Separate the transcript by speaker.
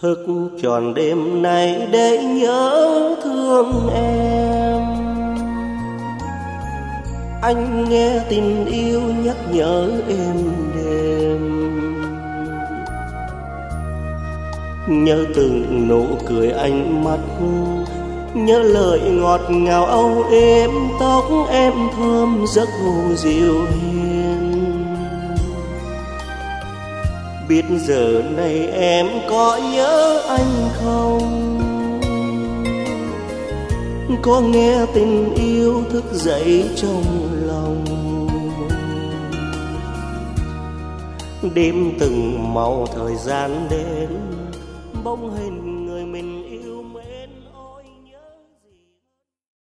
Speaker 1: thức tròn đêm nay để nhớ thương em. Anh nghe tình yêu nhắc nhở em đêm, nhớ từng nụ cười ánh mắt, nhớ lời ngọt ngào âu êm, tóc em thơm giấc ngủ dịu hiền. Biết giờ này em có nhớ anh không? Có nghe tình yêu thức dậy trong lòng. Đêm từng màu thời gian đến, bóng hình